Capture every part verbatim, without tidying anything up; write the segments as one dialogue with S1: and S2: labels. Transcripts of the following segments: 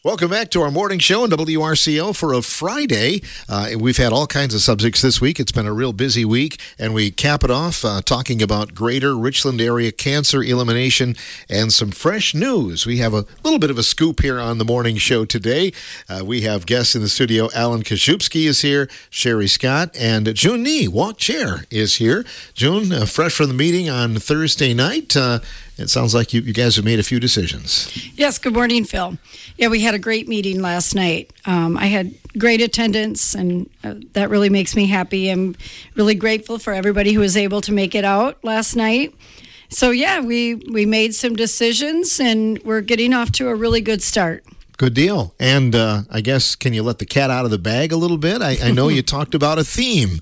S1: Welcome back to our morning show on W R C O for a Friday. Uh, we've had all kinds of subjects this week. It's been a real busy week, and we cap it off uh, talking about Greater Richland area cancer elimination and some fresh news. We have a little bit of a scoop here on the morning show today. Uh, we have guests in the studio. Alan Kaszubski is here, Sherry Scott, and June Nee, Walk Chair, is here. June, uh, fresh from the meeting on Thursday night. Uh, It sounds like you, you guys have made a few decisions.
S2: Yes, good morning, Phil. Yeah, we had a great meeting last night. Um, I had great attendance, and uh, that really makes me happy. I'm really grateful for everybody who was able to make it out last night. So, yeah, we, we made some decisions, and we're getting off to a really good start.
S1: Good deal. And uh, I guess, can you let the cat out of the bag a little bit? I, I know you talked about a theme.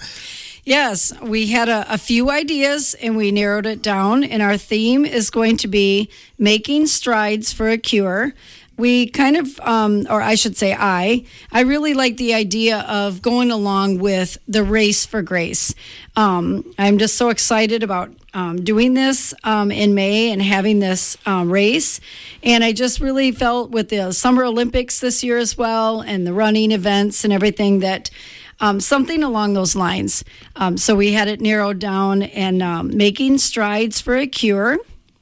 S2: Yes, we had a, a few ideas and we narrowed it down, and our theme is going to be making strides for a cure. We kind of, um, or I should say I, I really like the idea of going along with the Race for Grace. Um, I'm just so excited about um, doing this um, in May and having this um, race. And I just really felt with the Summer Olympics this year as well and the running events and everything that Um, something along those lines. Um, so we had it narrowed down and um, making strides for a cure.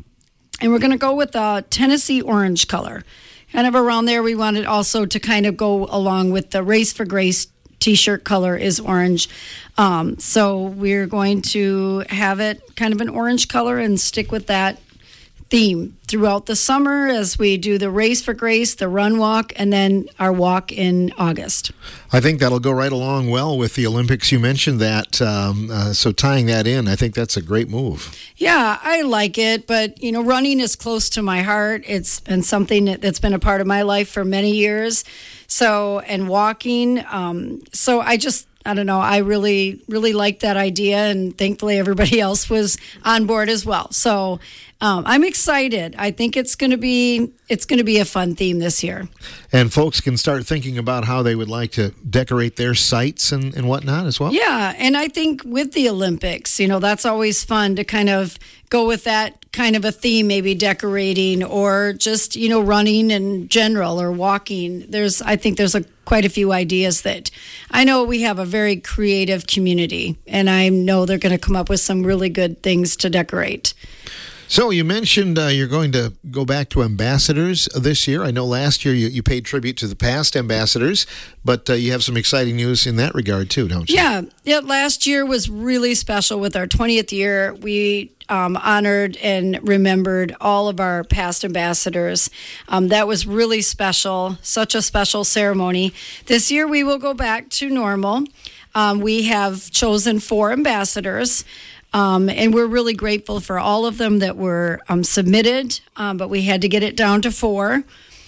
S2: And we're going to go with the Tennessee orange color. Kind of around there, we wanted also to kind of go along with the Race for Grace t-shirt color is orange. Um, so we're going to have it kind of an orange color and stick with that theme throughout the summer as we do the Race for Grace, the run walk, and then our walk in August.
S1: I think that'll go right along well with the Olympics. You mentioned that, um, uh, so tying that in, I think that's a great move.
S2: Yeah, I like it, but, you know, running is close to my heart. It's been something that, that's been a part of my life for many years. So, and walking, um, so I just, I don't know, I really, really liked that idea, and thankfully everybody else was on board as well. So um, I'm excited. I think it's going to be it's going to be a fun theme this year.
S1: And folks can start thinking about how they would like to decorate their sites and, and whatnot as well.
S2: Yeah, and I think with the Olympics, you know, that's always fun to kind of go with that kind of a theme, maybe decorating or just, you know, running in general or walking. There's, I think there's a quite a few ideas that I know we have a very creative community, and I know they're going to come up with some really good things to decorate.
S1: So you mentioned uh, you're going to go back to ambassadors this year. I know last year you, you paid tribute to the past ambassadors, but uh, you have some exciting news in that regard too, don't you?
S2: Yeah. Yeah. Last year was really special. With our twentieth year, we um, honored and remembered all of our past ambassadors. Um, that was really special, such a special ceremony. This year we will go back to normal. Um, we have chosen four ambassadors. Um, and we're really grateful for all of them that were um, submitted, um, but we had to get it down to four.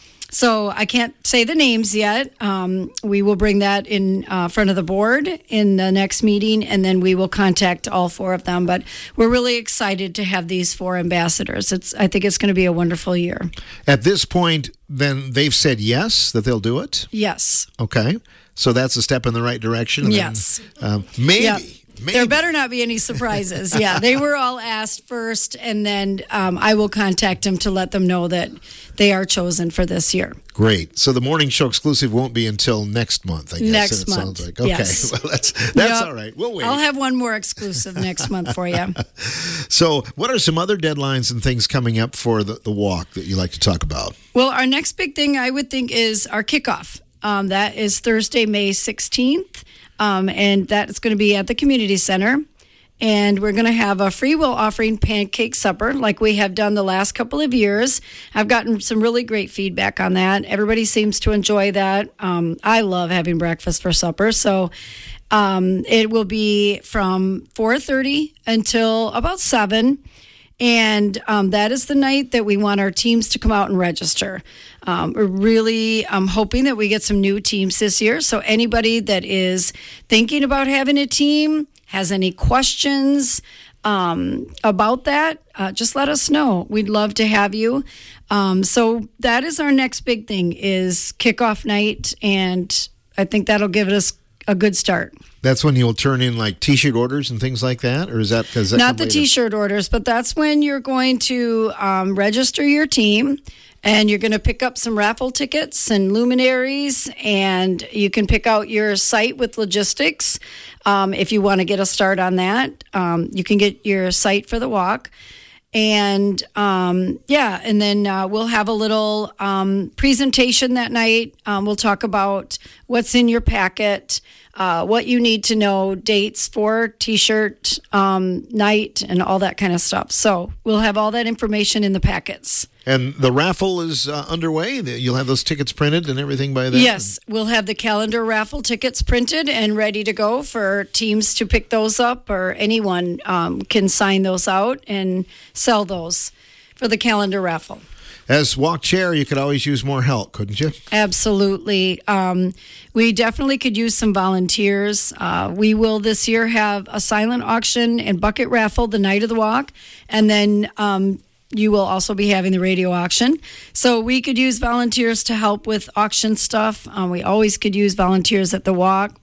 S2: So I can't say the names yet. Um, we will bring that in uh, front of the board in the next meeting, and then we will contact all four of them. But we're really excited to have these four ambassadors. It's I think it's going to be a wonderful year.
S1: At this point, then they've said yes, that they'll do it?
S2: Yes.
S1: Okay. So that's a step in the right direction. And
S2: yes.
S1: Then, um, maybe.
S2: Yep.
S1: Maybe.
S2: There better not be any surprises. Yeah, they were all asked first, and then um, I will contact them to let them know that they are chosen for this year.
S1: Great. So the morning show exclusive won't be until next month, I guess.
S2: Next
S1: it
S2: month.
S1: Sounds like. Okay.
S2: Yes.
S1: Well, that's that's
S2: yep.
S1: all right. We'll wait.
S2: I'll have one more exclusive next month for you.
S1: So what are some other deadlines and things coming up for the, the walk that you like to talk about?
S2: Well, our next big thing I would think is our kickoff. Um, that is Thursday, May sixteenth, um, and that is going to be at the community center. And we're going to have a free will offering pancake supper like we have done the last couple of years. I've gotten some really great feedback on that. Everybody seems to enjoy that. Um, I love having breakfast for supper. So um, it will be from four thirty until about seven. And um, that is the night that we want our teams to come out and register. Um, we're really um, hoping that we get some new teams this year. So anybody that is thinking about having a team, has any questions um, about that, uh, just let us know. We'd love to have you. Um, so that is our next big thing is kickoff night. And I think that'll give us a good start.
S1: That's when you'll turn in like T-shirt orders and things like that, or is that because
S2: not the T-shirt orders, but that's when you're going to um, register your team, and you're going to pick up some raffle tickets and luminaries, and you can pick out your site with logistics um, if you want to get a start on that. Um, you can get your site for the walk. And um, yeah, and then uh, we'll have a little um, presentation that night. Um, we'll talk about what's in your packet, uh, what you need to know, dates for T-shirt um, night, and all that kind of stuff. So we'll have all that information in the packets.
S1: And the raffle is uh, underway. You'll have those tickets printed and everything by then?
S2: Yes, we'll have the calendar raffle tickets printed and ready to go for teams to pick those up, or anyone um, can sign those out and sell those for the calendar raffle.
S1: As walk chair, you could always use more help, couldn't you?
S2: Absolutely. Um, we definitely could use some volunteers. Uh, we will this year have a silent auction and bucket raffle the night of the walk, and then um, you will also be having the radio auction. So we could use volunteers to help with auction stuff. Um, we always could use volunteers at the walk.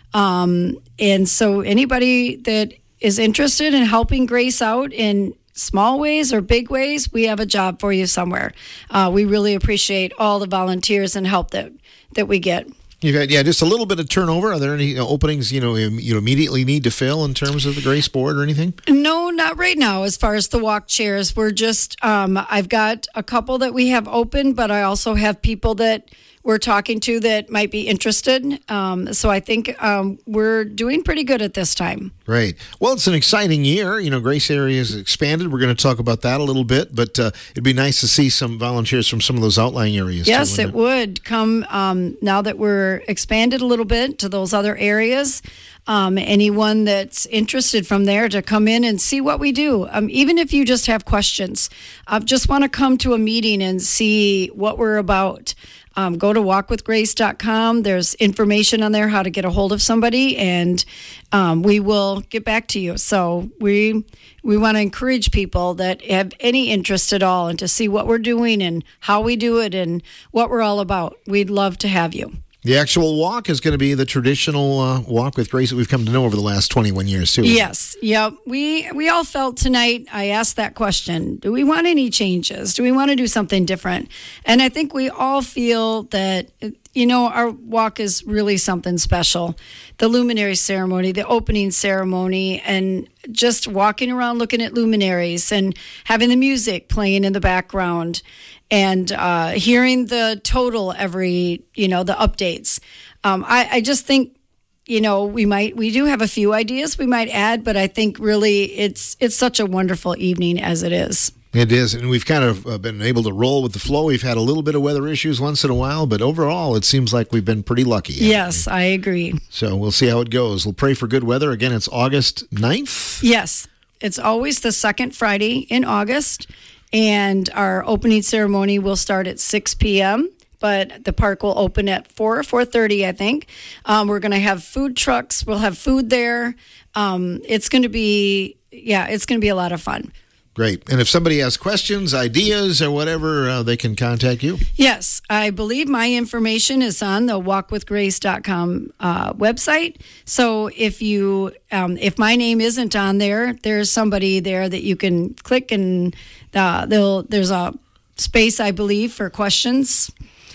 S2: Um, and so anybody that is interested in helping Grace out in small ways or big ways, we have a job for you somewhere. Uh, we really appreciate all the volunteers and help that, that we get.
S1: You've had, yeah, just a little bit of turnover. Are there any openings, you know, you immediately need to fill in terms of the Grace board or anything?
S2: No, not right now. As far as the walk chairs, we're just, um, I've got a couple that we have open, but I also have people that we're talking to that might be interested. Um, so I think um, we're doing pretty good at this time.
S1: Right. Well, it's an exciting year. You know, Grace area has expanded. We're going to talk about that a little bit, but uh, it'd be nice to see some volunteers from some of those outlying areas.
S2: Yes,
S1: too,
S2: it, it would come um, now that we're expanded a little bit to those other areas. Um, anyone that's interested from there to come in and see what we do. Um, even if you just have questions, uh, just want to come to a meeting and see what we're about. Um, go to walk with grace dot com. There's information on there how to get a hold of somebody, and um, we will get back to you. So we we want to encourage people that have any interest at all and to see what we're doing and how we do it and what we're all about. We'd love to have you.
S1: The actual walk is going to be the traditional uh, walk with Grace that we've come to know over the last twenty-one years, too.
S2: Yes. Yep. We we all felt tonight, I asked that question, do we want any changes? Do we want to do something different? And I think we all feel that, you know, our walk is really something special. The luminary ceremony, the opening ceremony, and just walking around looking at luminaries and having the music playing in the background, and uh, hearing the total every, you know, the updates. Um, I, I just think, you know, we might, we do have a few ideas we might add, but I think really it's it's such a wonderful evening as it is.
S1: It is, and we've kind of uh, been able to roll with the flow. We've had a little bit of weather issues once in a while, but overall it seems like we've been pretty lucky.
S2: Yes, I agree.
S1: So we'll see how it goes. We'll pray for good weather. Again, it's August ninth?
S2: Yes, it's always the second Friday in August. And our opening ceremony will start at six p.m., but the park will open at four or four thirty, I think. Um, we're going to have food trucks. We'll have food there. Um, it's going to be, yeah, it's going to be a lot of fun.
S1: Great. And if somebody has questions, ideas, or whatever, uh, they can contact you?
S2: Yes. I believe my information is on the walk with grace dot com uh, website. So if you, um, if my name isn't on there, there's somebody there that you can click, and uh, they'll, there's a space, I believe, for questions.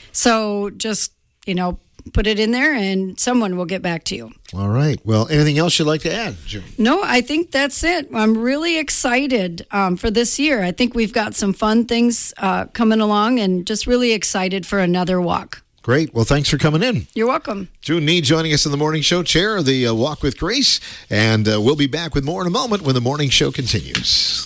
S2: So just, you know, put it in there and someone will get back to you.
S1: All right. Well, anything else you'd like to add, June?
S2: No, I think that's it. I'm really excited um, for this year. I think we've got some fun things uh, coming along, and just really excited for another walk.
S1: Great. Well, thanks for coming in.
S2: You're welcome.
S1: June Nee joining us in the Morning Show, chair of the uh, Walk with Grace. And uh, we'll be back with more in a moment when the Morning Show continues.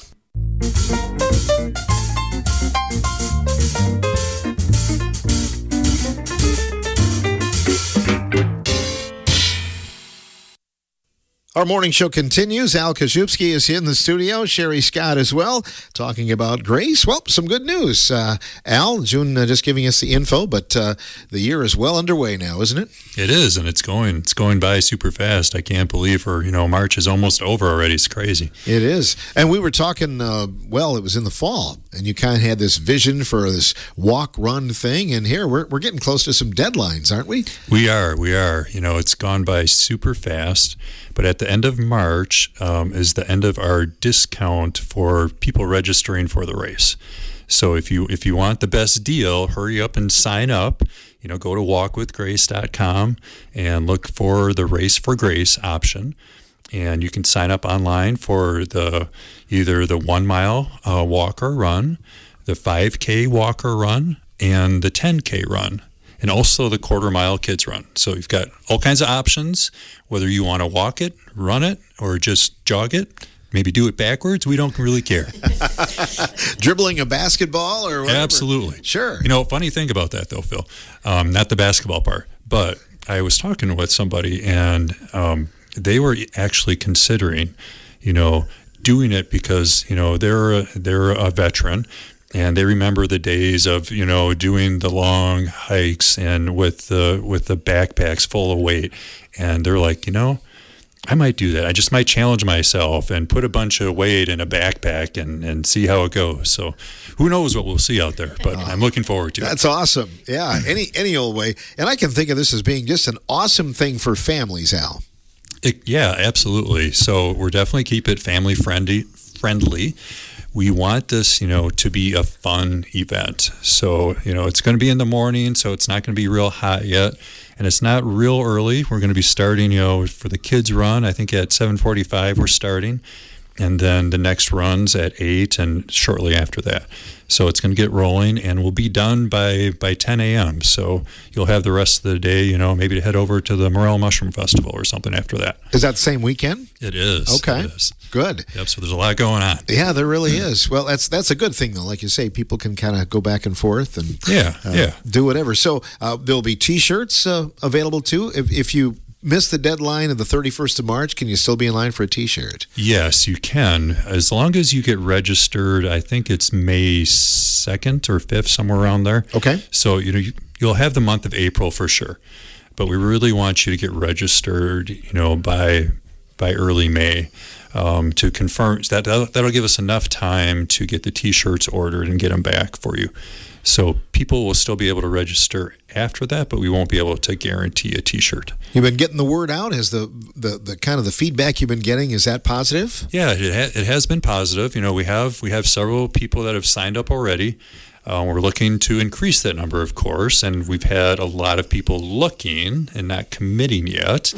S1: Our morning show continues. Al Kaszubski is in the studio. Sherry Scott as well, talking about Grace. Well, some good news. Uh, Al, June uh, just giving us the info, but uh, the year is well underway now, isn't it?
S3: It is, and it's going it's going by super fast. I can't believe we're, you know, March is almost over already. It's crazy.
S1: It is. And we were talking, uh, well, it was in the fall, and you kind of had this vision for this walk-run thing, and here we're, we're getting close to some deadlines, aren't we?
S3: We are, we are. You know, it's gone by super fast. But at the end of March um, is the end of our discount for people registering for the race. So if you if you want the best deal, hurry up and sign up. You know, go to walk with grace dot com and look for the Race for Grace option. And you can sign up online for the either the one mile uh, walk or run, the five K walk or run, and the ten K run. And also the quarter mile kids run. So you've got all kinds of options, whether you want to walk it, run it, or just jog it. Maybe do it backwards. We don't really care.
S1: Dribbling a basketball or whatever.
S3: Absolutely.
S1: Sure.
S3: You know, funny thing about that though, Phil, um, not the basketball part, but I was talking with somebody and um, they were actually considering, you know, doing it because, you know, they're a, they're a veteran. And they remember the days of, you know, doing the long hikes and with the with the backpacks full of weight. And they're like, you know, I might do that. I just might challenge myself and put a bunch of weight in a backpack and, and see how it goes. So who knows what we'll see out there, but I'm looking forward to it.
S1: That's awesome. Yeah, any any old way. And I can think of this as being just an awesome thing for families, Al.
S3: It, yeah, absolutely. So we're definitely keep it family friendly friendly. We want this, you know, to be a fun event. So, you know, it's going to be in the morning, so it's not going to be real hot yet. And it's not real early. We're going to be starting, you know, for the kids run, I think at seven forty-five we're starting. And then the next run's at eight and shortly after that. So it's going to get rolling and we'll be done by, by ten a.m. So you'll have the rest of the day, you know, maybe to head over to the Morel Mushroom Festival or something after that.
S1: Is that the same weekend?
S3: It is.
S1: Okay.
S3: It is.
S1: Good.
S3: Yep. So there's a lot going on.
S1: Yeah, there really is. Well, that's that's a good thing, though. Like you say, people can kind of go back and forth and
S3: yeah,
S1: uh,
S3: yeah.
S1: do whatever. So uh, there'll be T-shirts uh, available, too. If, if you miss the deadline of the thirty-first of March, can you still be in line for a T-shirt?
S3: Yes, you can. As long as you get registered, I think it's May second or fifth, somewhere around there.
S1: Okay.
S3: So, you know, you, you'll have the month of April for sure. But we really want you to get registered, you know, by by early May um, to confirm. That, that'll, that'll give us enough time to get the T-shirts ordered and get them back for you. So people will still be able to register after that, but we won't be able to guarantee a T-shirt.
S1: You've been getting the word out. Has the, the, the kind of the feedback you've been getting, is that positive?
S3: Yeah, it, ha- it has been positive. You know, we have we have several people that have signed up already. Uh, we're looking to increase that number, of course, and we've had a lot of people looking and not committing yet.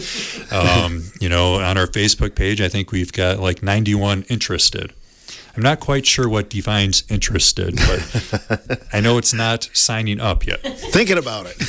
S3: Um, you know, on our Facebook page, I think we've got like ninety-one interested. I'm not quite sure what defines interested, but I know it's not signing up yet.
S1: Thinking about it.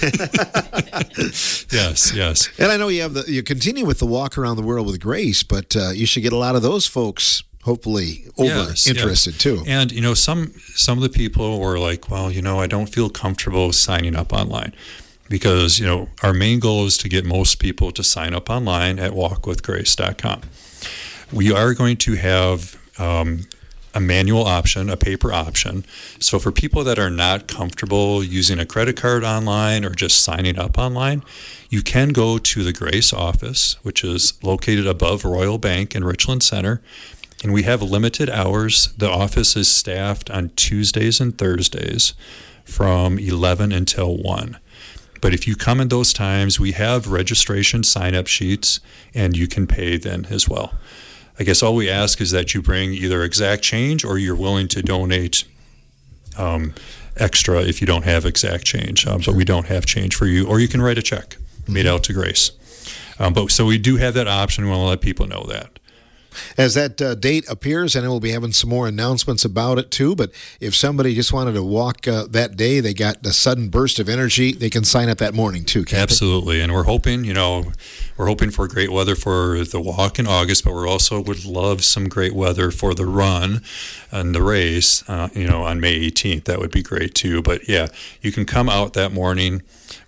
S3: Yes, yes.
S1: And I know you have the you continue with the walk around the world with Grace, but uh, you should get a lot of those folks hopefully over
S3: yes,
S1: interested
S3: yes.
S1: too.
S3: And you know, some some of the people were like, well, you know, I don't feel comfortable signing up online. Because, you know, our main goal is to get most people to sign up online at walk with grace dot com. We are going to have um, a manual option, a paper option. So for people that are not comfortable using a credit card online or just signing up online, you can go to the Grace office, which is located above Royal Bank in Richland Center. And we have limited hours. The office is staffed on Tuesdays and Thursdays from eleven until one. But if you come in those times, we have registration sign-up sheets, and you can pay then as well. I guess all we ask is that you bring either exact change or you're willing to donate um, extra if you don't have exact change. Um, but we don't have change for you. Or you can write a check made out to Grace. Um, but so we do have that option. We want to let people know that.
S1: As that uh, date appears, I know we'll be having some more announcements about it too, but if somebody just wanted to walk uh, that day, they got a sudden burst of energy, they can sign up that morning too, can't
S3: Absolutely. They? And we're hoping, you know, we're hoping for great weather for the walk in August, but we're also would love some great weather for the run and the race, uh, you know, on May eighteenth. That would be great too. But yeah, you can come out that morning.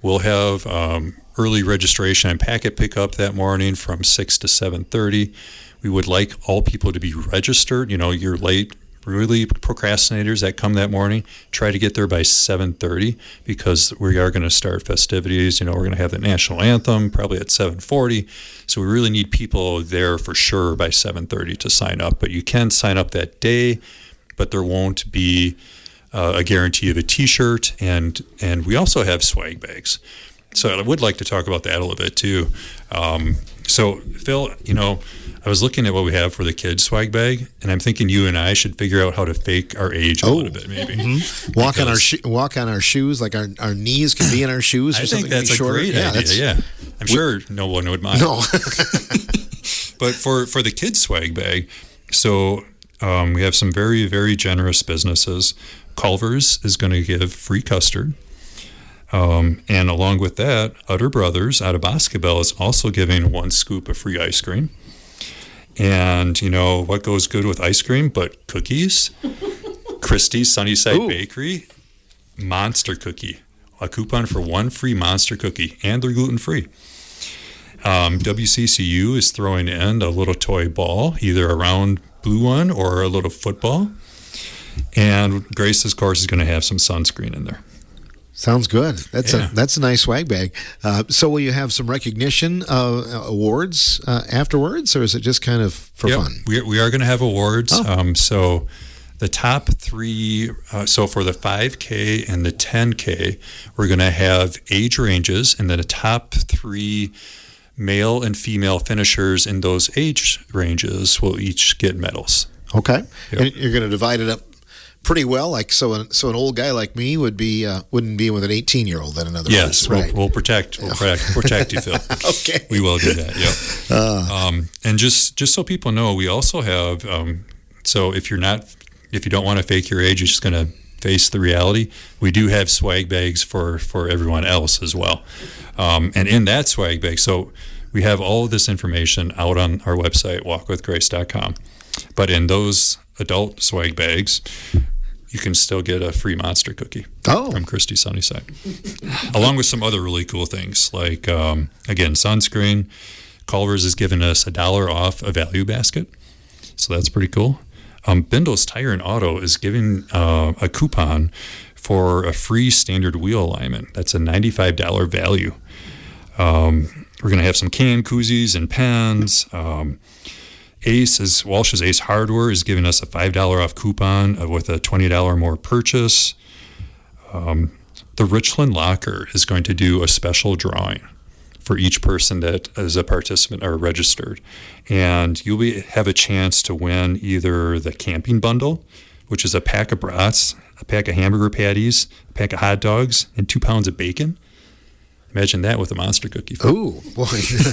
S3: We'll have um, early registration and packet pickup that morning from six to seven thirty. We would like all people to be registered. You know, you're late, really procrastinators that come that morning, try to get there by seven thirty because we are going to start festivities. You know, we're going to have the national anthem probably at seven forty. So we really need people there for sure by seven thirty to sign up. But you can sign up that day, but there won't be uh, a guarantee of a T-shirt. And, and we also have swag bags. So I would like to talk about that a little bit too. Um, so Phil, you know, I was looking at what we have for the kids swag bag, and I'm thinking you and I should figure out how to fake our age a
S1: oh.
S3: little bit, maybe.
S1: Mm-hmm. Walk on our sh- walk on our shoes, like our, our knees can be in our shoes. Or
S3: I think
S1: something
S3: that's a
S1: shorter.
S3: great
S1: yeah,
S3: idea. Yeah, I'm we, sure no one would mind.
S1: No.
S3: But for for the kids swag bag, so um, we have some very very generous businesses. Culver's is going to give free custard. Um, and along with that, Utter Brothers out of Boscobel is also giving one scoop of free ice cream. And, you know, what goes good with ice cream but cookies? Christie's Sunnyside Ooh. Bakery, Monster Cookie. A coupon for one free Monster Cookie, and they're gluten-free. Um, W C C U is throwing in a little toy ball, either a round blue one or a little football. And Grace, of course, is going to have some sunscreen in there.
S1: Sounds good. That's
S3: yeah.
S1: a that's a nice swag bag. Uh, so will you have some recognition uh, awards uh, afterwards, or is it just kind of for
S3: yep.
S1: fun?
S3: We we are going to have awards.
S1: Oh.
S3: Um, so the top three. Uh, so for the five K and the ten K, we're going to have age ranges, and then the top three male and female finishers in those age ranges will each get medals.
S1: Okay,
S3: yep.
S1: And you're going to divide it up pretty well, like so. An, so an old guy like me would be uh, wouldn't be with an eighteen year old. Then another
S3: yes,
S1: words,
S3: we'll,
S1: right?
S3: we'll protect we'll protect, protect you, Phil.
S1: Okay,
S3: we will do that. Yep. Uh, um, and just just so people know, we also have. Um, so if you're not, if you don't want to fake your age, you're just going to face the reality. We do have swag bags for for everyone else as well. Um, and in that swag bag, so we have all of this information out on our website, walk with grace dot com. But in those adult swag bags, you can still get a free Monster Cookie
S1: oh.
S3: from Christie Sunnyside, along with some other really cool things like, um, again, sunscreen. Culver's is giving us a dollar off a value basket, so that's pretty cool. Um, Bindle's Tire and Auto is giving uh, a coupon for a free standard wheel alignment. That's a ninety-five dollars value. Um, we're going to have some canned koozies and pens. Um, Ace is Walsh's Ace Hardware is giving us a five dollars off coupon with a twenty dollars more purchase. Um, the Richland Locker is going to do a special drawing for each person that is a participant or registered. And you'll be, have a chance to win either the camping bundle, which is a pack of brats, a pack of hamburger patties, a pack of hot dogs, and two pounds of bacon. Imagine that with a Monster Cookie.
S1: Ooh, boy.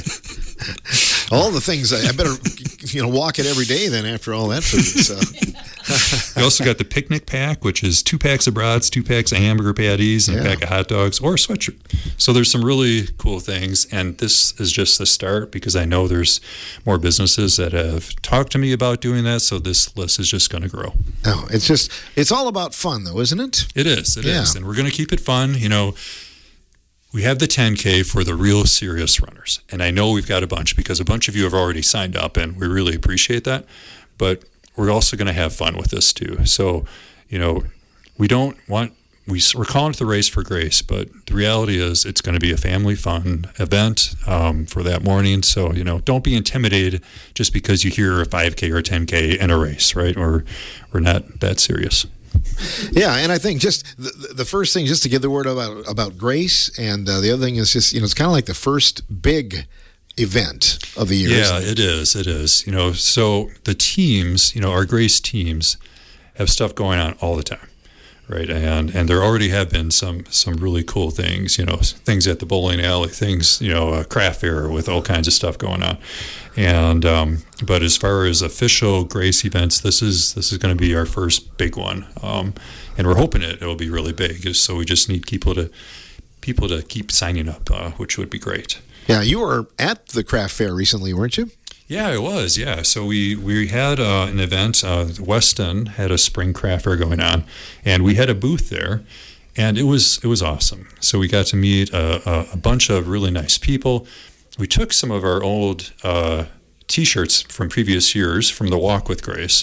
S1: All the things. I, I better, you know, walk it every day then after all that food. So.
S3: We also got the picnic pack, which is two packs of brats, two packs of hamburger patties, and yeah. a pack of hot dogs, or a sweatshirt. So there's some really cool things, and this is just the start because I know there's more businesses that have talked to me about doing that, so this list is just going to grow.
S1: Oh, it's just, it's all about fun, though, isn't it?
S3: It is, it
S1: yeah.
S3: is, and we're going to keep it fun, you know. We have the ten K for the real serious runners, and I know we've got a bunch because a bunch of you have already signed up, and we really appreciate that, but we're also going to have fun with this too. So, you know, we don't want, we, we're calling it the Race for Grace, but the reality is it's going to be a family fun event um, for that morning. So, you know, don't be intimidated just because you hear a five K or ten K in a race, right? Or we're not that serious.
S1: Yeah, and I think just the, the first thing, just to give the word about about Grace, and uh, the other thing is just, you know, it's kind of like the first big event of the year.
S3: Yeah, it is. It is. You know, so the teams, you know, our Grace teams have stuff going on all the time, right? And and there already have been some some really cool things, you know, things at the bowling alley, things, you know, a craft fair with all kinds of stuff going on. And um, but as far as official Grace events, this is this is going to be our first big one, um, and we're hoping it it will be really big. So we just need people to people to keep signing up, uh, which would be great.
S1: Yeah, you were at the craft fair recently, weren't you?
S3: Yeah, it was. Yeah, so we we had uh, an event. Uh, Weston had a spring craft fair going on, and we had a booth there. and it was it was awesome. So we got to meet a, a, a bunch of really nice people. We took some of our old uh, T-shirts from previous years from the Walk with Grace,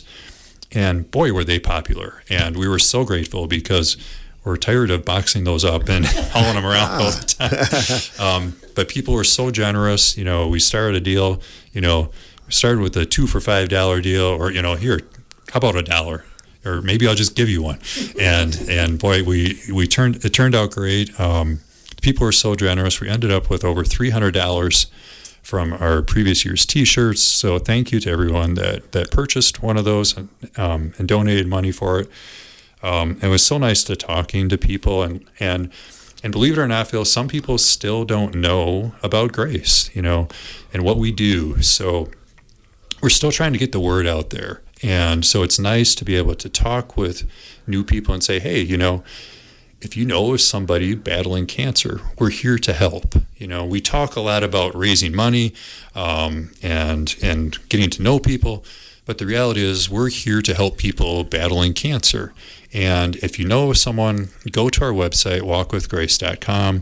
S3: and boy, were they popular. And we were so grateful because we're tired of boxing those up and hauling them around all the time. Um, but people were so generous. You know, we started a deal, you know, we started with a two for five dollar deal, or, you know, here, how about a dollar? Or maybe I'll just give you one. And and boy, we we turned it turned out great. Um, people were so generous. We ended up with over three hundred dollars from our previous year's T-shirts. So thank you to everyone that, that purchased one of those and, um, and donated money for it. Um, it was so nice to talking to people, and, and and believe it or not, Phil, some people still don't know about Grace, you know, and what we do. So we're still trying to get the word out there. And so it's nice to be able to talk with new people and say, hey, you know, if you know of somebody battling cancer, we're here to help. You know, we talk a lot about raising money um, and and getting to know people, but the reality is we're here to help people battling cancer. And if you know of someone, go to our website, walk with grace dot com,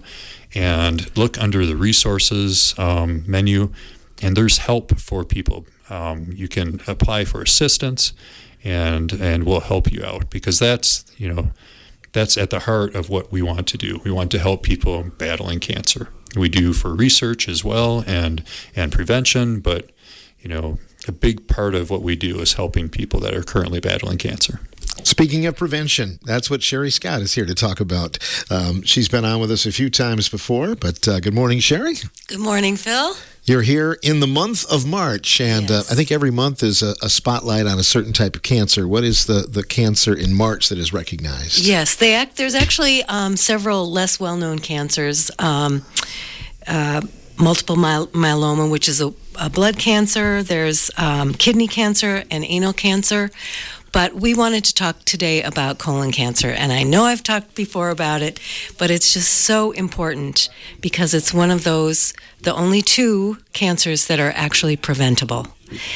S3: and look under the resources um, menu, and there's help for people. Um, you can apply for assistance, and and we'll help you out, because that's, you know, that's at the heart of what we want to do. We want to help people battling cancer. We do for research as well, and and prevention, but, you know, a big part of what we do is helping people that are currently battling cancer.
S1: Speaking of prevention, that's what Sherry Scott is here to talk about. Um, she's been on with us a few times before, but uh, good morning, Sherry.
S4: Good morning, Phil.
S1: You're here in the month of March, and
S4: Yes.
S1: uh, I think every month is a, a spotlight on a certain type of cancer. What is the, the cancer in March that is recognized?
S4: Yes, they act, there's actually um, several less well-known cancers. Um, uh, multiple my- myeloma, which is a, a blood cancer. There's um, kidney cancer and anal cancer. But we wanted to talk today about colon cancer, and I know I've talked before about it, but it's just so important because it's one of those, the only two cancers that are actually preventable.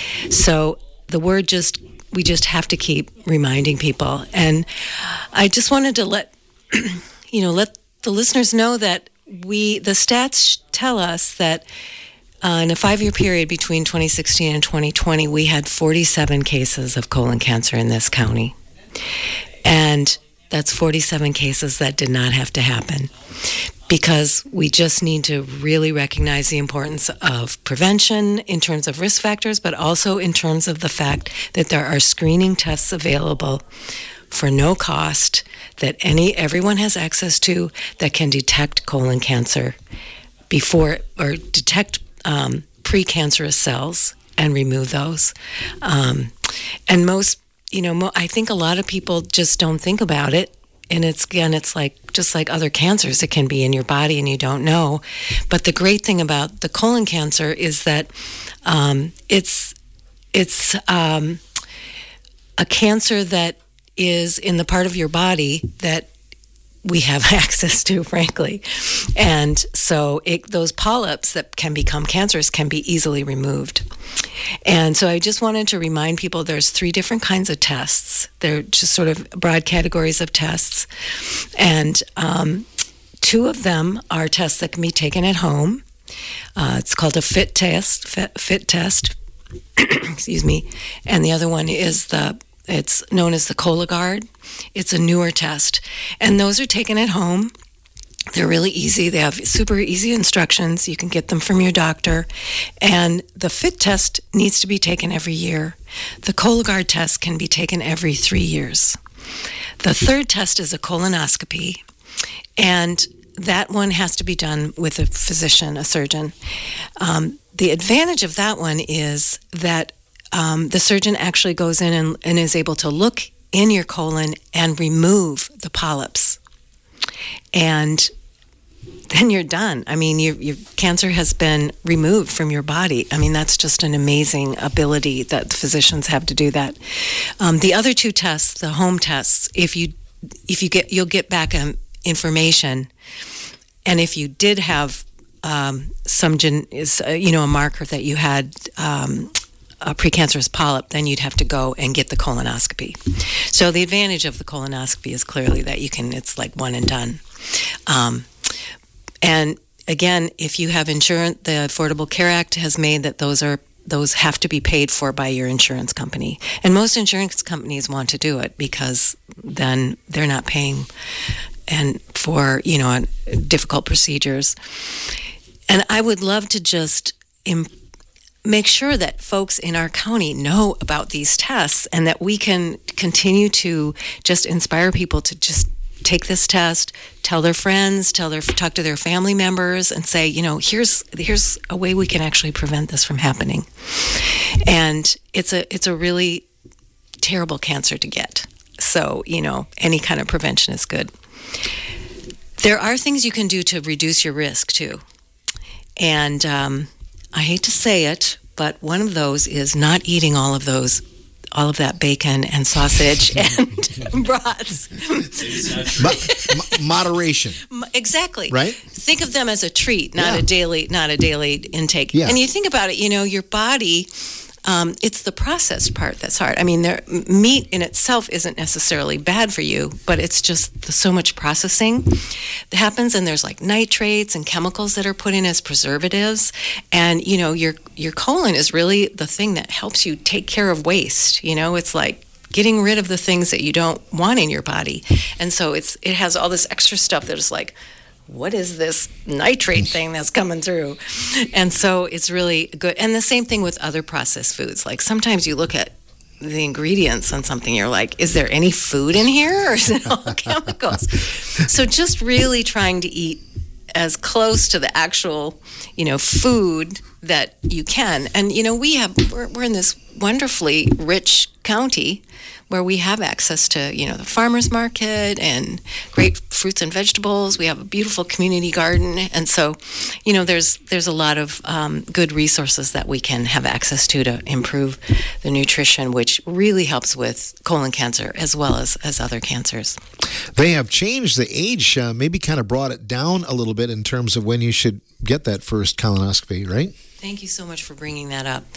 S4: So the word just, we just have to keep reminding people. And I just wanted to let, you know, let the listeners know that we, the stats tell us that Uh, in a five-year period between twenty sixteen and twenty twenty, we had forty-seven cases of colon cancer in this county. And that's forty-seven cases that did not have to happen, because we just need to really recognize the importance of prevention in terms of risk factors, but also in terms of the fact that there are screening tests available for no cost that any everyone has access to that can detect colon cancer before, or detect Um, precancerous cells and remove those. Um, and most, you know, mo- I think a lot of people just don't think about it. And it's, again, it's like, just like other cancers, it can be in your body and you don't know. But the great thing about the colon cancer is that um, it's, it's um, a cancer that is in the part of your body that we have access to, frankly. And so it, those polyps that can become cancerous can be easily removed. And so I just wanted to remind people there's three different kinds of tests. They're just sort of broad categories of tests. And um, two of them are tests that can be taken at home. Uh, it's called a FIT test, FIT, FIT test, excuse me. And the other one is the It's known as the Cologuard. It's a newer test. And those are taken at home. They're really easy. They have super easy instructions. You can get them from your doctor. And the FIT test needs to be taken every year. The Cologuard test can be taken every three years. The third test is a colonoscopy. And that one has to be done with a physician, a surgeon. Um, the advantage of that one is that Um, the surgeon actually goes in and, and is able to look in your colon and remove the polyps. And then you're done. I mean, your, your cancer has been removed from your body. I mean, that's just an amazing ability that physicians have to do that. Um, the other two tests, the home tests, if you if you get, you'll get back um, information. And if you did have um, some, gen, is, uh, you know, a marker that you had um, a precancerous polyp, then you'd have to go and get the colonoscopy. So the advantage of the colonoscopy is clearly that you can, it's like one and done. Um, and again, if you have insurance, the Affordable Care Act has made that those are those have to be paid for by your insurance company. And most insurance companies want to do it because then they're not paying and for, you know, difficult procedures. And I would love to just imp- make sure that folks in our county know about these tests and that we can continue to just inspire people to just take this test, tell their friends, tell their talk to their family members, and say, you know, here's here's a way we can actually prevent this from happening. And it's a it's a really terrible cancer to get. So, you know, any kind of prevention is good. There are things you can do to reduce your risk too. And um, I hate to say it, but one of those is not eating all of those all of that bacon and sausage and brats.
S1: Mo- moderation.
S4: Exactly.
S1: Right?
S4: Think of them as a treat, not
S1: Yeah.
S4: a daily, not a daily intake.
S1: Yeah.
S4: And you think about it, you know, your body, um, it's the processed part that's hard. I mean, there, meat in itself isn't necessarily bad for you, but it's just the, so much processing that happens, and there's like nitrates and chemicals that are put in as preservatives. And, you know, your your colon is really the thing that helps you take care of waste. You know, it's like getting rid of the things that you don't want in your body. And so it's it has all this extra stuff that is like, what is this nitrate thing that's coming through? And so it's really good. And the same thing with other processed foods. Like sometimes you look at the ingredients on something, you're like, is there any food in here, or is it all chemicals? So just really trying to eat as close to the actual, you know, food that you can. And, you know, we have, we're, we're in this wonderfully rich county where we have access to, you know, the farmer's market and great fruits and vegetables. We have a beautiful community garden. And so, you know, there's there's a lot of um, good resources that we can have access to to improve the nutrition, which really helps with colon cancer as well as, as other cancers.
S1: They have changed the age, uh, maybe kind of brought it down a little bit in terms of when you should get that first colonoscopy, right?
S4: Thank you so much for bringing that up.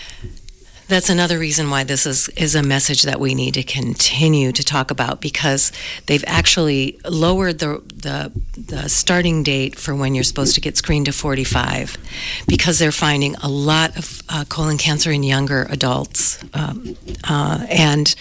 S4: That's another reason why this is, is a message that we need to continue to talk about, because they've actually lowered the, the the starting date for when you're supposed to get screened to forty-five, because they're finding a lot of uh, colon cancer in younger adults, um, uh, and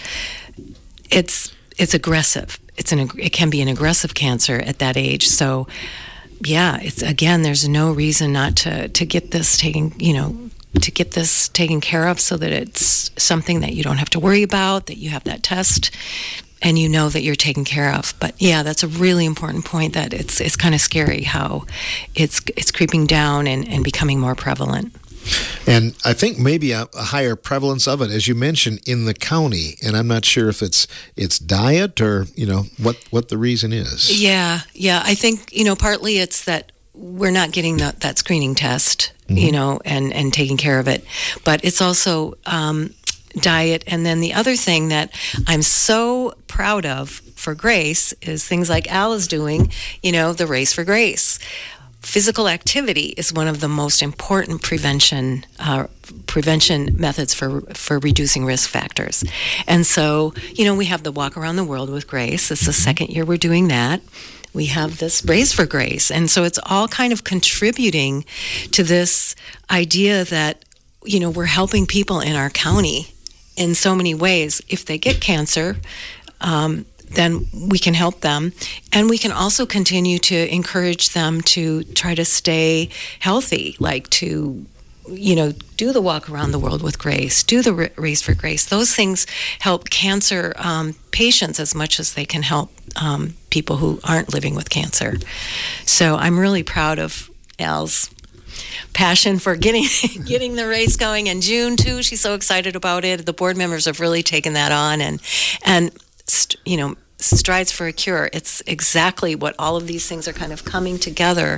S4: it's it's aggressive. It's an it can be an aggressive cancer at that age. So, yeah, it's again, there's no reason not to to get this taken, you know. to get this taken care of so that it's something that you don't have to worry about, that you have that test and you know that you're taken care of. But yeah, that's a really important point, that it's it's kind of scary how it's it's creeping down and, and becoming more prevalent.
S1: And I think maybe a, a higher prevalence of it, as you mentioned, in the county. And I'm not sure if it's it's diet or, you know, what, what the reason is.
S4: Yeah, yeah. I think, you know, partly it's that we're not getting the, that screening test, mm-hmm. you know, and, and taking care of it. But it's also um, diet. And then the other thing that I'm so proud of for Grace is things like Al is doing, you know, the Race for Grace. Physical activity is one of the most important prevention uh, prevention methods for for reducing risk factors. And so, you know, we have the Walk Around the World with Grace. It's the second year we're doing that. We have this Race for Grace. And so it's all kind of contributing to this idea that, you know, we're helping people in our county in so many ways. If they get cancer, um, then we can help them. And we can also continue to encourage them to try to stay healthy, like to, you know, do the Walk Around the World with Grace, do the Race for Grace. Those things help cancer um, patients as much as they can help um, people who aren't living with cancer. So I'm really proud of Al's passion for getting getting the race going in June too. She's so excited about it. The board members have really taken that on, and and you know, Strides for a Cure. It's exactly what all of these things are kind of coming together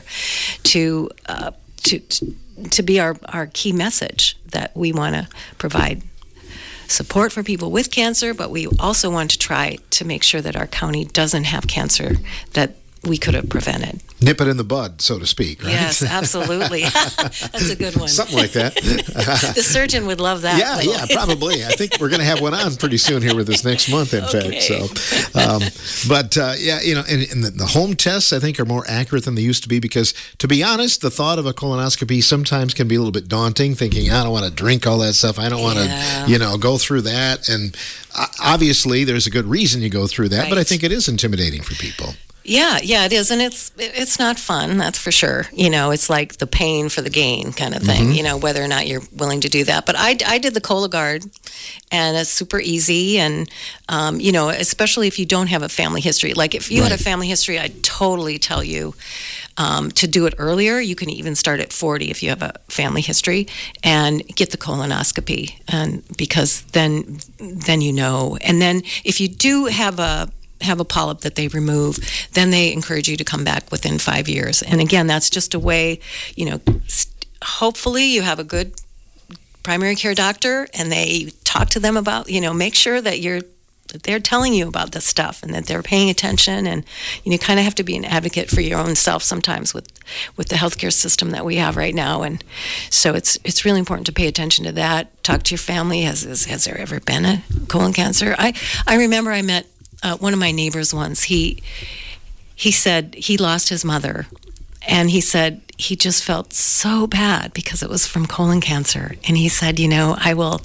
S4: to uh, to to be our our key message, that we want to provide support for people with cancer, but we also want to try to make sure that our county doesn't have cancer, that we could have prevented.
S1: Nip it in the bud, so to speak, right?
S4: Yes, absolutely. That's a good one.
S1: Something like that.
S4: The surgeon would love that.
S1: Yeah, yeah, probably. I think we're going to have one on pretty soon here with this next month, in
S4: Okay.
S1: fact. So, um, but uh, yeah, you know, and, and the, the home tests I think are more accurate than they used to be because, to be honest, the thought of a colonoscopy sometimes can be a little bit daunting. Thinking, I don't want to drink all that stuff. I don't want to,
S4: Yeah.
S1: you know, go through that. And uh, obviously, there's a good reason you go through that. But I
S4: Right.
S1: think it is intimidating for people.
S4: Yeah, yeah, it is, and it's it's not fun. That's for sure. You know, it's like the pain for the gain kind of thing.
S1: Mm-hmm.
S4: You know, whether or not you're willing to do that. But I, I did the Cologuard, and it's super easy. And um, you know, especially if you don't have a family history. Like if you had
S1: Right.
S4: a family history, I totally tell you um, to do it earlier. You can even start at forty if you have a family history, and get the colonoscopy, and because then then you know. And then if you do have a have a polyp that they remove, then they encourage you to come back within five years. And again, that's just a way, you know, st- hopefully you have a good primary care doctor and they talk to them about, you know, make sure that you're that they're telling you about this stuff and that they're paying attention. And you know, kind of have to be an advocate for your own self sometimes with with the healthcare system that we have right now. And so it's it's really important to pay attention to that. Talk to your family. Has has, has there ever been a colon cancer? I I remember I met Uh, one of my neighbors once. He he said he lost his mother, and he said he just felt so bad because it was from colon cancer. And he said, you know, I will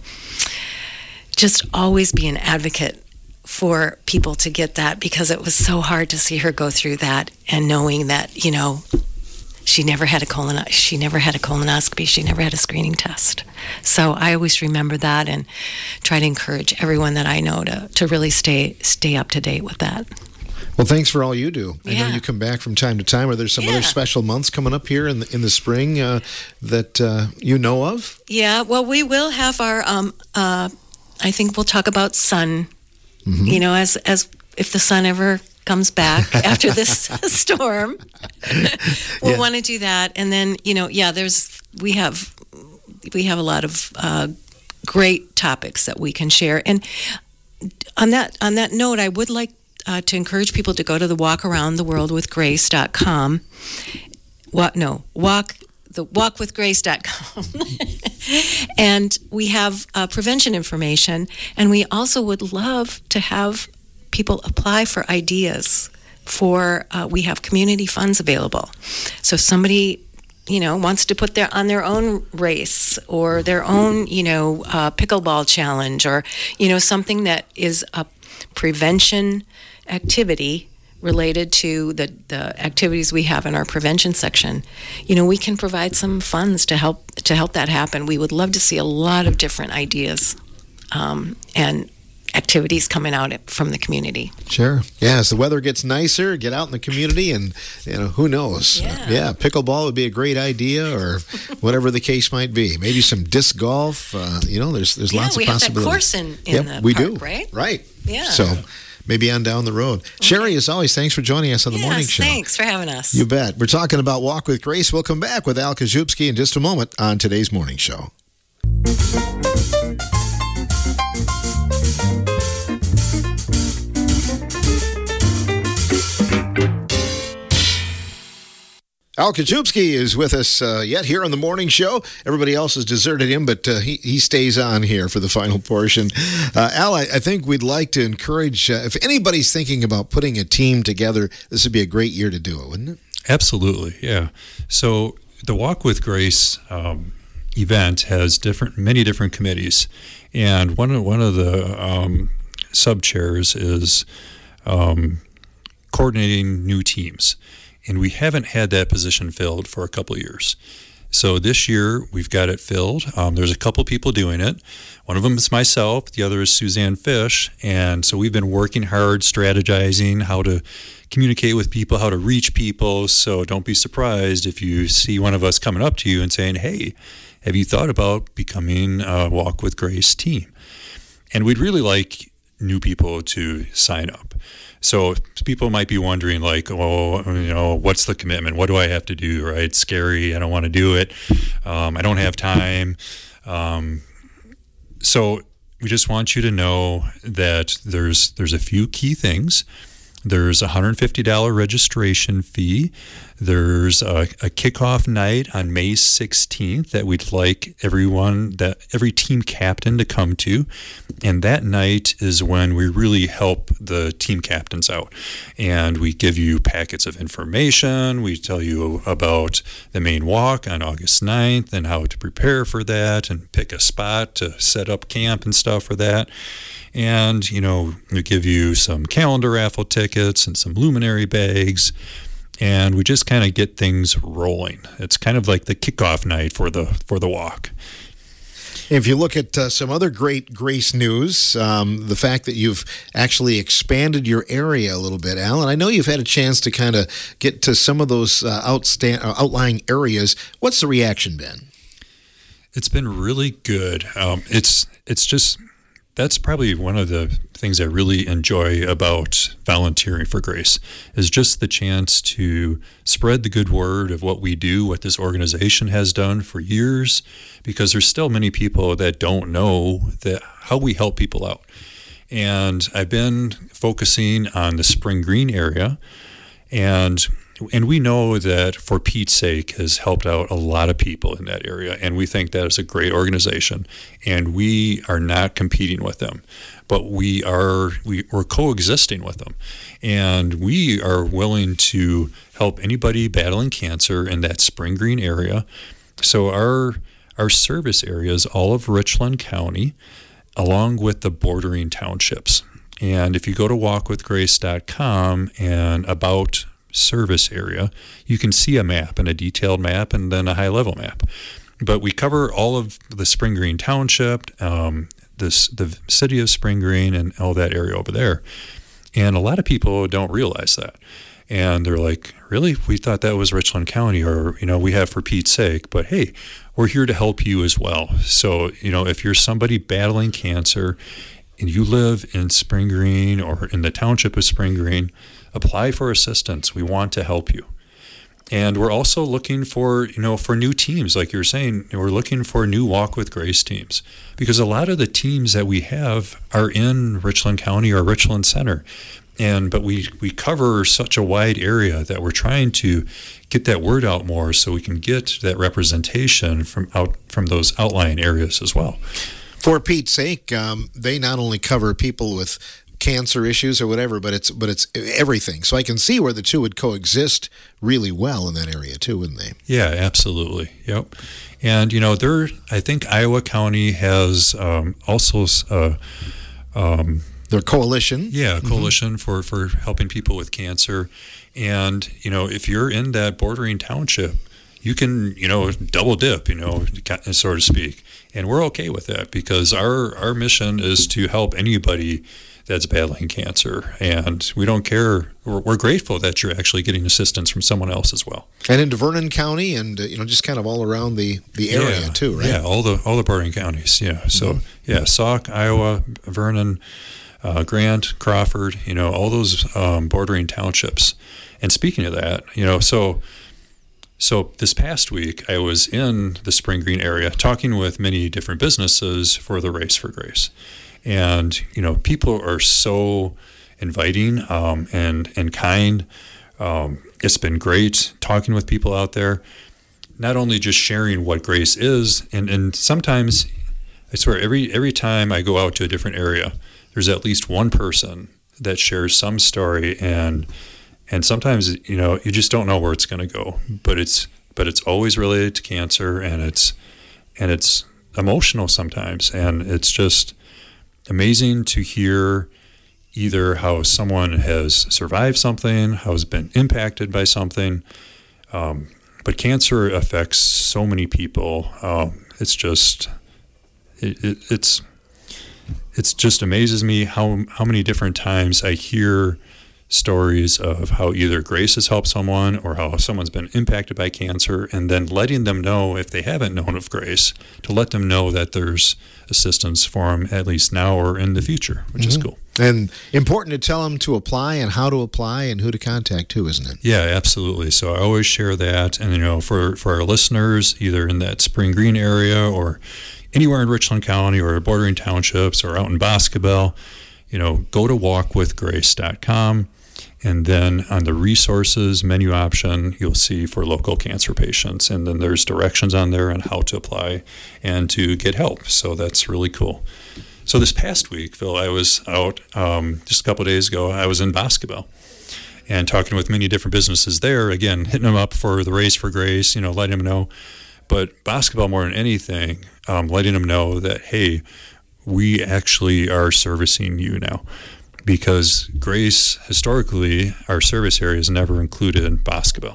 S4: just always be an advocate for people to get that because it was so hard to see her go through that, and knowing that, you know, she never had a colon she never had a colonoscopy, she never had a screening test. So I always remember that and try to encourage everyone that I know to to really stay stay up to date with that.
S1: Well, thanks for all you do. I know
S4: Yeah.
S1: you come back from time to time. Are there some other
S4: Yeah.
S1: special months coming up here in the, in the spring uh, that uh, you know of?
S4: Yeah, well, we will have our um uh I think we'll talk about sun.
S1: Mm-hmm.
S4: You know, as as if the sun ever comes back after this storm, we'll
S1: Yeah.
S4: want to do that. And then, you know, yeah, there's we have we have a lot of uh, great topics that we can share. And on that on that note, I would like uh, to encourage people to go to the walk around the world with grace dot com. What? No, walk the walk with grace dot com. And we have uh, prevention information, and we also would love to have people apply for ideas for, uh, we have community funds available. So if somebody, you know, wants to put their on their own race or their own, you know, uh, pickleball challenge, or, you know, something that is a prevention activity related to the, the activities we have in our prevention section, you know, we can provide some funds to help to help that happen. We would love to see a lot of different ideas um, and activities coming out from the community.
S1: Sure. Yeah, as the weather gets nicer, get out in the community, and you know, who knows?
S4: Yeah.
S1: yeah pickleball would be a great idea, or whatever the case might be. Maybe some disc golf. Uh, you know, there's there's
S4: Yeah,
S1: lots
S4: we
S1: of
S4: have that
S1: possibilities.
S4: course in- in
S1: yep,
S4: the
S1: we
S4: park,
S1: do.
S4: right?
S1: Right.
S4: Yeah.
S1: So maybe on down the road. Sherry, as always, thanks for joining us on the
S4: Yes,
S1: morning show.
S4: thanks for having us.
S1: You bet. We're talking about Walk with Grace. We'll come back with Al Kazubski in just a moment on today's morning show. Al Kazubski is with us uh, yet here on the morning show. Everybody else has deserted him, but uh, he, he stays on here for the final portion. Uh, Al, I, I think we'd like to encourage, uh, if anybody's thinking about putting a team together, this would be a great year to do it, wouldn't it?
S3: Absolutely, yeah. So the Walk with Grace um, event has different, many different committees, and one of one of the um, sub chairs is um, coordinating new teams. And we haven't had that position filled for a couple of years. So this year, we've got it filled. Um, there's a couple people doing it. One of them is myself. The other is Suzanne Fish. And so we've been working hard, strategizing how to communicate with people, how to reach people. So don't be surprised if you see one of us coming up to you and saying, hey, have you thought about becoming a Walk with Grace team? And we'd really like new people to sign up. So people might be wondering, like, oh, you know, what's the commitment? What do I have to do, right? It's scary. I don't want to do it. Um, I don't have time. Um, so we just want you to know that there's there's a few key things. There's a one hundred fifty dollars registration fee. There's a, a kickoff night on May sixteenth that we'd like everyone, that every team captain to come to. And that night is when we really help the team captains out. And we give you packets of information. We tell you about the main walk on August ninth and how to prepare for that and pick a spot to set up camp and stuff for that. And, you know, we give you some calendar raffle tickets and some luminary bags. And we just kind of get things rolling. It's kind of like the kickoff night for the for the walk.
S1: If you look at uh, some other great Grace news, um, the fact that you've actually expanded your area a little bit, Al, and I know you've had a chance to kind of get to some of those uh, outstand- uh, outlying areas. What's the reaction been?
S3: It's been really good. Um, it's it's just... That's probably one of the things I really enjoy about volunteering for Grace, is just the chance to spread the good word of what we do, what this organization has done for years, because there's still many people that don't know that how we help people out. And I've been focusing on the Spring Green area, and And we know that For Pete's Sake has helped out a lot of people in that area, and we think that is a great organization, and we are not competing with them, but we are we, we're coexisting with them, and we are willing to help anybody battling cancer in that Spring Green area. So our our service area is all of Richland County, along with the bordering townships. And if you go to walk with grace dot com and about service area, you can see a map, and a detailed map, and then a high-level map. But we cover all of the Spring Green Township, um, this, the city of Spring Green, and all that area over there. And a lot of people don't realize that. And they're like, really? We thought that was Richland County, or, you know, we have For Pete's Sake. But hey, we're here to help you as well. So, you know, if you're somebody battling cancer and you live in Spring Green or in the township of Spring Green, apply for assistance. We want to help you. And we're also looking for, you know, for new teams, like you're saying. We're looking for new Walk with Grace teams, because a lot of the teams that we have are in Richland County or Richland Center. And but we, we cover such a wide area that we're trying to get that word out more, so we can get that representation from out from those outlying areas as well.
S1: For Pete's Sake, um, they not only cover people with cancer issues or whatever, but it's but it's everything. So I can see where the two would coexist really well in that area too, wouldn't they?
S3: Yeah, absolutely. Yep. And you know, there, I think Iowa County has um, also uh, um,
S1: their coalition.
S3: Yeah, coalition mm-hmm. for for helping people with cancer. And you know, if you're in that bordering township, you can, you know, double dip, you know, so to speak. And we're okay with that, because our our mission is to help anybody that's battling cancer, and we don't care. We're, we're grateful that you're actually getting assistance from someone else as well.
S1: And into Vernon County, and uh, you know, just kind of all around the, the area
S3: yeah,
S1: too, right?
S3: Yeah, all the all the bordering counties. Yeah, so mm-hmm. yeah, Sauk, Iowa, Vernon, uh, Grant, Crawford. You know, all those um, bordering townships. And speaking of that, you know, so. So this past week, I was in the Spring Green area talking with many different businesses for the Race for Grace. And, you know, people are so inviting um, and, and kind. Um, it's been great talking with people out there, not only just sharing what Grace is, and, and sometimes, I swear, every every time I go out to a different area, there's at least one person that shares some story, and And sometimes, you know, you just don't know where it's going to go, but it's but it's always related to cancer, and it's and it's emotional sometimes, and it's just amazing to hear either how someone has survived something, how has been impacted by something. Um, but cancer affects so many people. Um, it's just it, it, it's it's just amazes me how how many different times I hear stories of how either Grace has helped someone or how someone's been impacted by cancer, and then letting them know, if they haven't known of Grace, to let them know that there's assistance for them, at least now or in the future, which mm-hmm. is cool.
S1: And important to tell them to apply and how to apply and who to contact too, isn't it?
S3: Yeah, absolutely. So I always share that. And, you know, for, for our listeners, either in that Spring Green area or anywhere in Richland County or bordering townships or out in Boscobel, you know, go to walk with grace dot com. And then on the resources menu option, you'll see for local cancer patients. And then there's directions on there on how to apply and to get help. So that's really cool. So this past week, Phil, I was out um, just a couple of days ago. I was in Boscobel and talking with many different businesses there. Again, hitting them up for the Race for Grace, you know, letting them know. But Boscobel, more than anything, um, letting them know that, hey, we actually are servicing you now. Because Grace, historically, our service area is never included in Boscobel.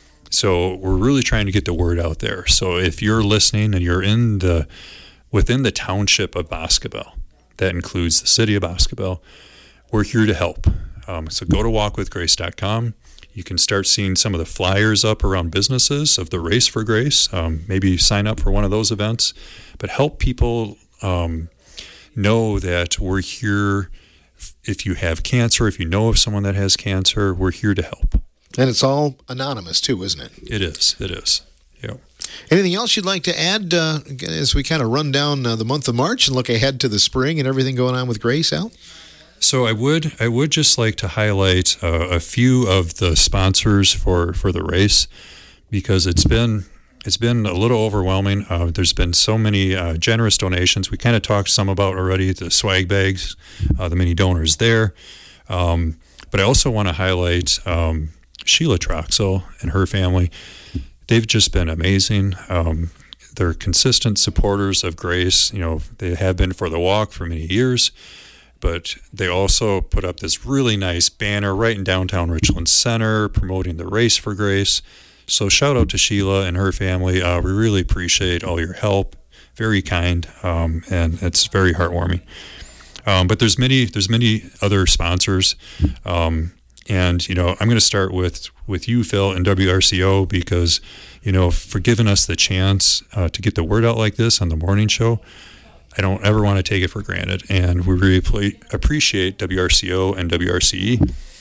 S3: So we're really trying to get the word out there. So if you're listening and you're in the within the township of Boscobel, that includes the city of Boscobel, we're here to help. Um, so go to walk with grace dot com. You can start seeing some of the flyers up around businesses of the Race for Grace. Um, maybe sign up for one of those events. But help people um, know that we're here. If you have cancer, if you know of someone that has cancer, we're here to help.
S1: And it's all anonymous too, isn't it?
S3: It is. It is. Yeah.
S1: Anything else you'd like to add uh, as we kind of run down uh, the month of March and look ahead to the spring and everything going on with Grace, Al?
S3: So I would I would just like to highlight uh, a few of the sponsors for, for the race, because it's been it's been a little overwhelming. Uh, there's been so many uh, generous donations. We kind of talked some about already the swag bags, uh, the many donors there. Um, but I also want to highlight um, Sheila Troxel and her family. They've just been amazing. Um, they're consistent supporters of Grace. You know, they have been for the walk for many years. But they also put up this really nice banner right in downtown Richland Center promoting the Race for Grace. So shout out to Sheila and her family. Uh, we really appreciate all your help. Very kind, um, and it's very heartwarming. Um, but there's many there's many other sponsors, um, and you know I'm going to start with with you, Phil, and W R C O, because you know for giving us the chance uh, to get the word out like this on the morning show. I don't ever want to take it for granted, and we really play, appreciate W R C O and W R C E.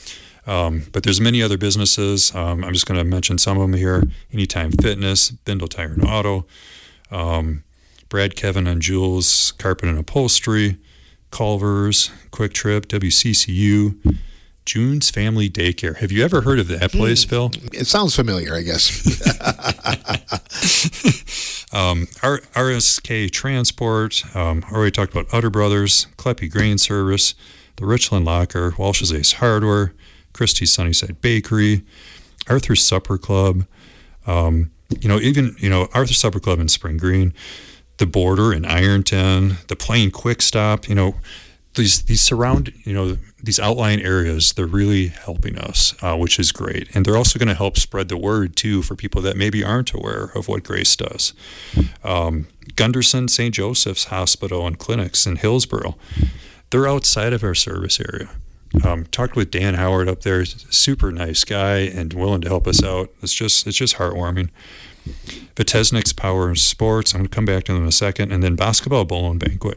S3: Um, but there's many other businesses. Um, I'm just going to mention some of them here. Anytime Fitness, Bindle Tire and Auto, um, Brad, Kevin, and Jules Carpet and Upholstery, Culver's, Quick Trip, W C C U, June's Family Daycare. Have you ever heard of that place, mm, Phil?
S1: It sounds familiar, I guess.
S3: um, R- RSK Transport, um, already talked about Utter Brothers, Kleppy Grain Service, the Richland Locker, Walsh's Ace Hardware, Christie's Sunnyside Bakery, Arthur's Supper Club, um, you know, even, you know, Arthur's Supper Club in Spring Green, the Border in Ironton, the Plain Quick Stop, you know, these these surround, you know, these outlying areas, they're really helping us, uh, which is great. And they're also going to help spread the word, too, for people that maybe aren't aware of what Grace does. Um, Gunderson Saint Joseph's Hospital and Clinics in Hillsborough, they're outside of our service area. Um, talked with Dan Howard up there, super nice guy and willing to help us out. It's just it's just heartwarming. Vitesnik's Power and Sports, I'm going to come back to them in a second. And then Boscobel Bowl and Banquet.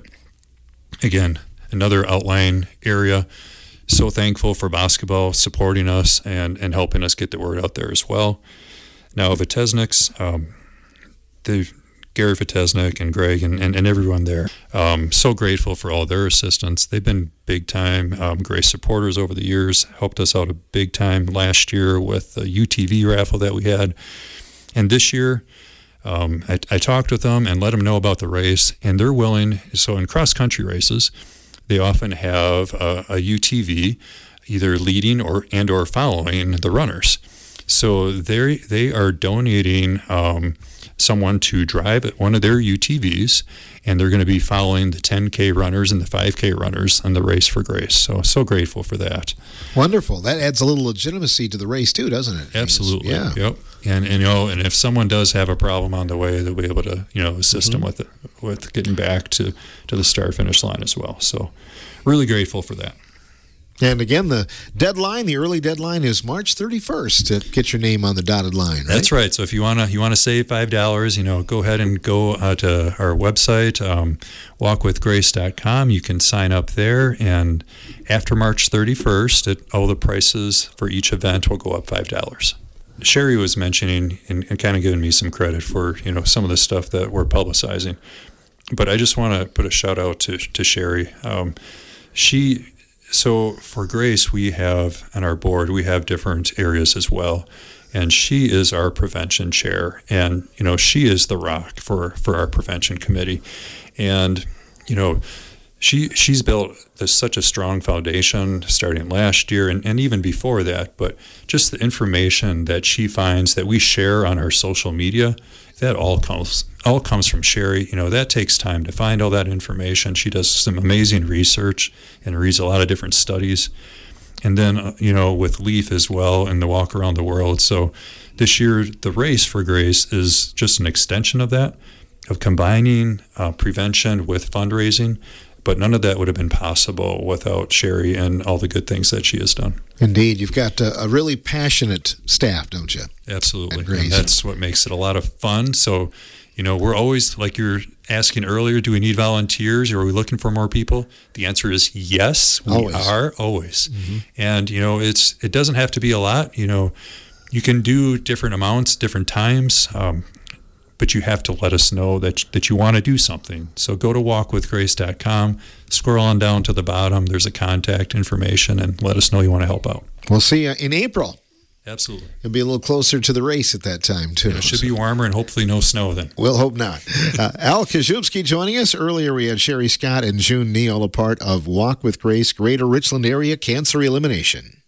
S3: Again, another outlying area. So thankful for Boscobel supporting us and, and helping us get the word out there as well. Now, Vitesnik's, um, they've Gary Vitesnik and Greg and, and, and everyone there. Um, so grateful for all their assistance. They've been big time um, Grace supporters over the years, helped us out a big time last year with the U T V raffle that we had. And this year, um, I, I talked with them and let them know about the race, and they're willing. So in cross-country races, they often have a, a U T V either leading or and or following the runners. So they they are donating um, someone to drive one of their U T Vs, and they're going to be following the ten K runners and the five K runners on the Race for Grace. So, so grateful for that.
S1: Wonderful. That adds a little legitimacy to the race too, doesn't it?
S3: Absolutely.
S1: Yeah.
S3: Yep. And, and you know, and if someone does have a problem on the way, they'll be able to, you know, assist mm-hmm. them with it, with getting back to, to the start finish line as well. So, really grateful for that.
S1: And again, the deadline, the early deadline is March thirty-first to get your name on the dotted line, right?
S3: That's right. So if you want to you want to save five dollars, you know, go ahead and go uh, to our website, um, walk with grace dot com. You can sign up there. And after March thirty-first, it, all the prices for each event will go up five dollars. Sherry was mentioning and, and kind of giving me some credit for, you know, some of the stuff that we're publicizing. But I just want to put a shout out to, to Sherry. Um, she... so for Grace, we have on our board, we have different areas as well. And she is our prevention chair. And, you know, she is the rock for, for our prevention committee. And, you know, she she's built this, such a strong foundation starting last year and, and even before that. But just the information that she finds that we share on our social media, that all comes all comes from Sherry. You know, that takes time to find all that information. She does some amazing research and reads a lot of different studies. And then, uh, you know, with Leaf as well and the Walk Around the World. So this year, the Race for Grace is just an extension of that, of combining uh, prevention with fundraising. But none of that would have been possible without Sherry and all the good things that she has done.
S1: Indeed. You've got a, a really passionate staff, don't you?
S3: Absolutely.
S1: And Grace.
S3: And that's what makes it a lot of fun. So, you know, we're always, like you're asking earlier, do we need volunteers or are we looking for more people? The answer is yes, we
S1: always.
S3: are, always.
S1: Mm-hmm.
S3: And, you know, it's it doesn't have to be a lot. You know, you can do different amounts, different times, um, but you have to let us know that, that you want to do something. So go to walk with grace dot com, scroll on down to the bottom, there's a contact information, and let us know you want to help out.
S1: We'll see you in April.
S3: Absolutely.
S1: It'll be a little closer to the race at that time, too.
S3: Yeah, it should
S1: so.
S3: be warmer and hopefully no snow then.
S1: We'll hope not. Uh, Al Kaszubski joining us. Earlier we had Sherry Scott and June Neal, a part of Walk with Grace, Greater Richland Area Cancer Elimination.